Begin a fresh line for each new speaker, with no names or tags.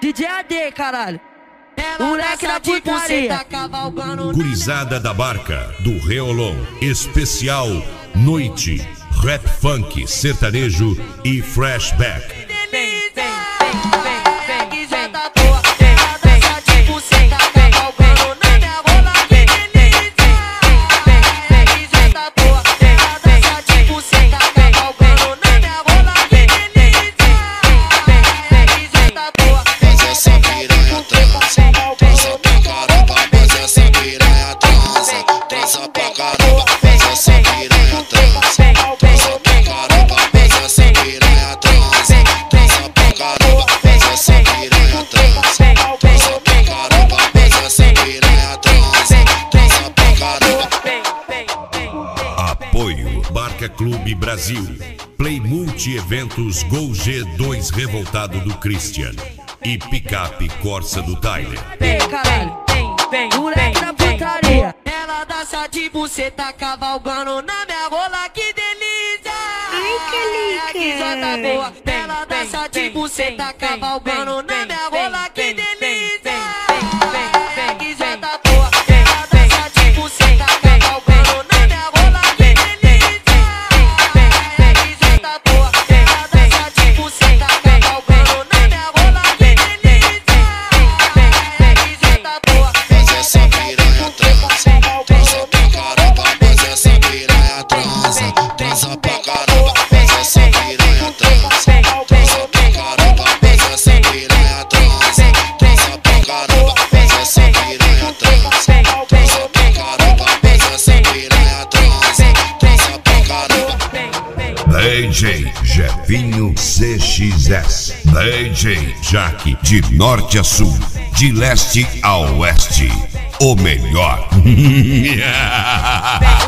DJ AD, caralho. Moleque da putaria.
Gurizada da Barca, do Reolon. Especial Noite, Rap Funk, Sertanejo e Flashback. Apoio Barca Clube Brasil, Play Multi Eventos Gol G2 Revoltado do Christian e Picape Corsa do Tyler.
Vem, caralho. Moleque da putaria.
Ela dança de buceta cavalgando na minha rola, que delícia!
Ai, que liga!
Risada boa. Ela dança de buceta cavalgando na minha rola, que delícia! Risada boa. Ela dança de buceta cavalgando na minha rola, que delícia! Risada boa. Ela dança de buceta cavalgando na minha rola, que delícia! Risada boa.
Mas essa piranha transa pra caramba, mas essa piranha transa pra caramba, mas essa piranha transa pra caramba, mas essa piranha transa pra caramba, mas essa piranha transa pra caramba, mas essa piranha transa pra caramba.
DJ Jefinho CXS, DJ Jaque, de norte a sul, de leste a oeste, o melhor.